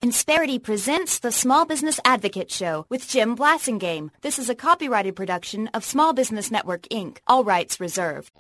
Insperity presents the Small Business Advocate Show with Jim Blasingame. This is a copyrighted production of Small Business Network, Inc. All rights reserved.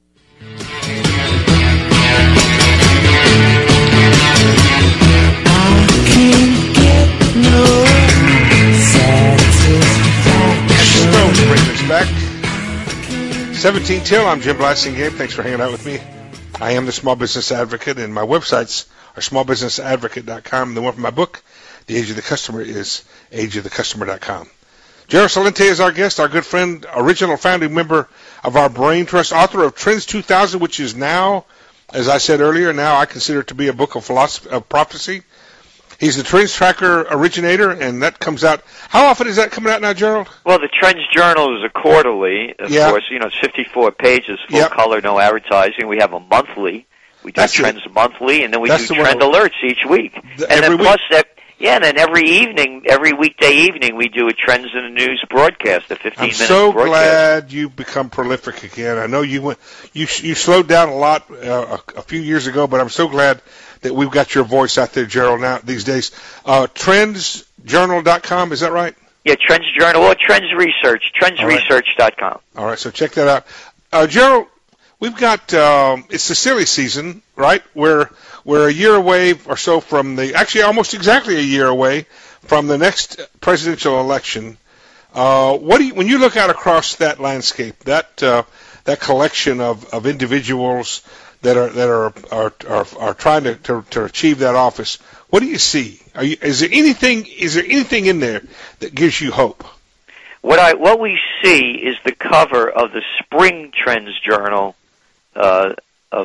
Stones bring us back. 17 till. I'm Jim Blasingame. Thanks for hanging out with me. I am the Small Business Advocate, and my websites are smallbusinessadvocate.com. The one from my book, The Age of the Customer, is ageofthecustomer.com. Gerald Celente is our guest, our good friend, original founding member of our Brain Trust, author of Trends 2000, which is now, as I said earlier, now I consider it to be a book of philosophy, of prophecy. He's the Trends Tracker originator, and that comes out. How often is that coming out now, Gerald? Well, the Trends Journal is a quarterly, of course. You know, it's 54 pages, full color, no advertising. We have a monthly. We do Trends monthly, and then we do Trend Alerts each week. And then plus that, and then every weekday evening, we do a Trends in the News broadcast, a 15-minute broadcast. I'm so glad you've become prolific again. I know you slowed down a lot a few years ago, but I'm so glad that we've got your voice out there, Gerald, now these days. Trendsjournal.com, is that right? Yeah, Trends Journal, or Trends Research, trendsresearch.com. All right, so check that out. Gerald, we've got, it's the silly season, right? We're a year away or so from actually almost exactly a year away from the next presidential election. When you look out across that landscape, that collection of individuals that are trying to achieve that office, what do you see? Is there anything in there that gives you hope? What we see is the cover of the Spring Trends Journal of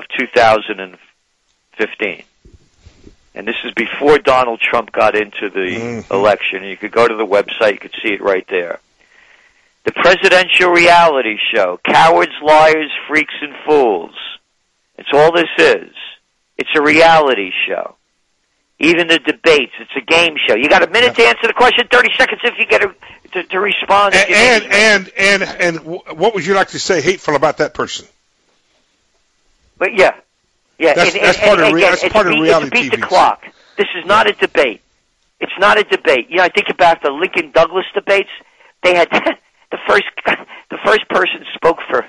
2015. And this is before Donald Trump got into the election. You could go to the website, you could see it right there. The Presidential Reality Show, Cowards, Liars, Freaks, and Fools. It's all this is. It's a reality show. Even the debates, it's a game show. You got a minute to answer the question, 30 seconds if you get to respond. And what would you like to say hateful about that person? But that's part of reality TV. Beat the clock. This is not a debate. It's not a debate. You know, I think about the Lincoln Douglas debates. They had the first person spoke for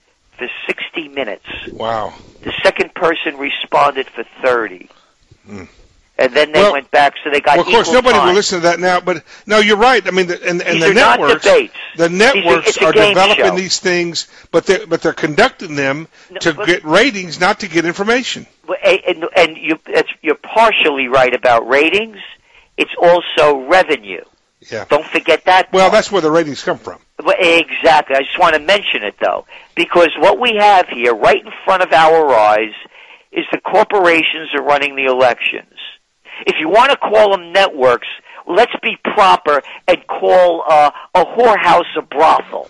60 minutes. Wow. The second person responded for 30. And then they went back, so they got equal time. Well, of course, nobody will listen to that now, but no, you're right. I mean, the networks are developing these things, but they're conducting them to get ratings, not to get information. And you're partially right about ratings. It's also revenue. Yeah. Don't forget that. Well, that's where the ratings come from. Well, exactly. I just want to mention it, though, because what we have here right in front of our eyes is the corporations are running the elections. If you want to call them networks, let's be proper and call a whorehouse a brothel.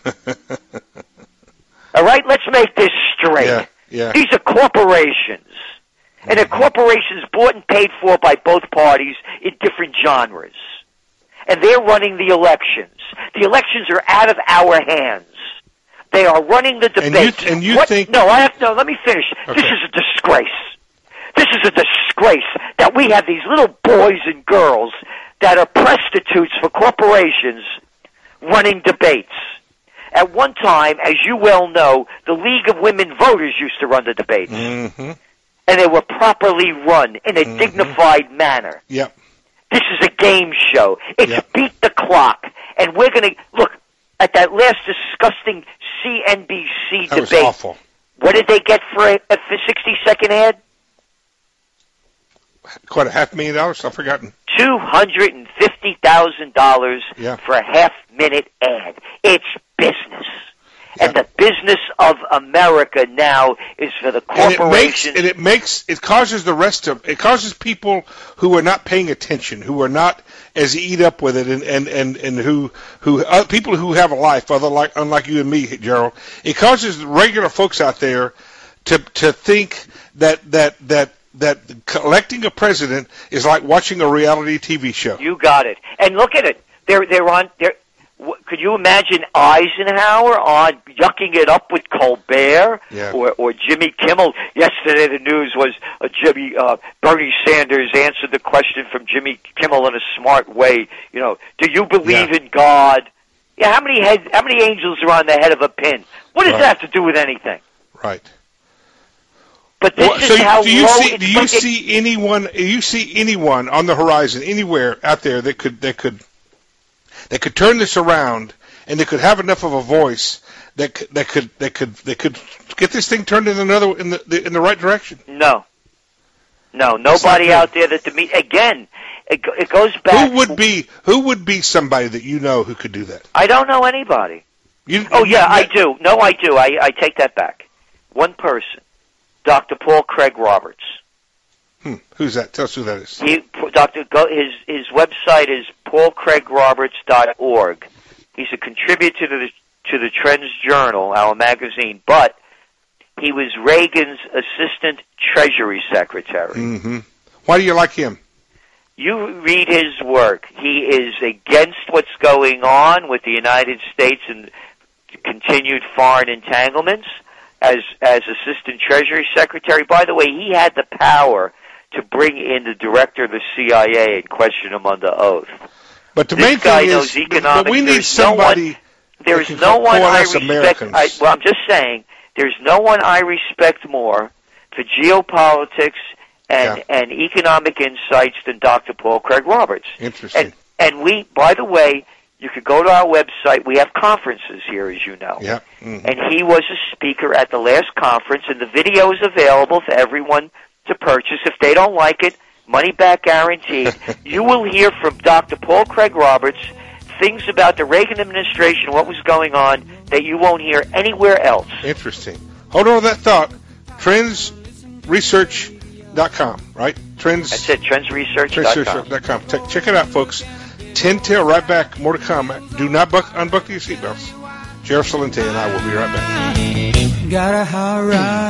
All right? Let's make this straight. Yeah. These are corporations. And they're corporations bought and paid for by both parties in different genres. And they're running the elections. The elections are out of our hands. They are running the debates. And you think... No, let me finish. Okay. This is a disgrace. This is a disgrace that we have these little boys and girls that are prostitutes for corporations running debates. At one time, as you well know, the League of Women Voters used to run the debates. Mm-hmm. And they were properly run in a dignified manner. Yep. This is a game show. It's beat the clock. And we're going to... Look, at that last disgusting CNBC debate... That was awful. What did they get for a 60-second ad? Quite $500,000? I've forgotten. $250,000 for a half-minute ad. It's business. And the business of America now is for the corporations. And it causes it causes people who are not paying attention, who are not as eat up with it, and who people who have a life, unlike you and me, Gerald. It causes regular folks out there to think that electing a president is like watching a reality TV show. You got it. And look at it. Could you imagine Eisenhower on yucking it up with Colbert or Jimmy Kimmel? Yesterday the news was Bernie Sanders answered the question from Jimmy Kimmel in a smart way. You know, do you believe in God? Yeah, how many angels are on the head of a pin? What does that have to do with anything? Right. But this is how do you see anyone on the horizon anywhere out there that could turn this around, and they could have enough of a voice that could get this thing turned in the right direction? No, nobody out there that again. It goes back. Who would be somebody that you know who could do that? I don't know anybody. I do. No, I do. I take that back. One person, Dr. Paul Craig Roberts. Who's that? Tell us who that is. His website is paulcraigroberts.org. He's a contributor to the Trends Journal, our magazine, but he was Reagan's assistant Treasury Secretary. Mm-hmm. Why do you like him? You read his work. He is against what's going on with the United States and continued foreign entanglements as assistant Treasury Secretary. By the way, he had the power to bring in the director of the CIA and question him under oath. But the main thing is, but we need somebody. There's no one I respect. I'm just saying, there's no one I respect more for geopolitics and economic insights than Dr. Paul Craig Roberts. Interesting. And we, by the way, you could go to our website. We have conferences here, as you know. Yeah. Mm-hmm. And he was a speaker at the last conference, and the video is available for everyone to purchase. If they don't like it, money back guaranteed. You will hear from Dr. Paul Craig Roberts things about the Reagan administration, what was going on, that you won't hear anywhere else. Interesting. Hold on to that thought. TrendsResearch.com, right? That's it, TrendsResearch.com. Check it out, folks. 10 till, right back. More to come. Do not unbuckle your seatbelts. Sheriff Salente and I will be right back. Got a hot rod.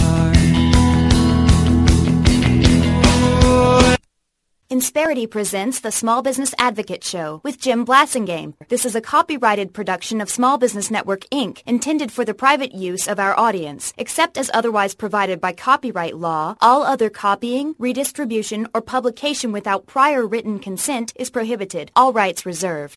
Insperity presents the Small Business Advocate Show with Jim Blasingame. This is a copyrighted production of Small Business Network, Inc., intended for the private use of our audience. Except as otherwise provided by copyright law, all other copying, redistribution, or publication without prior written consent is prohibited. All rights reserved.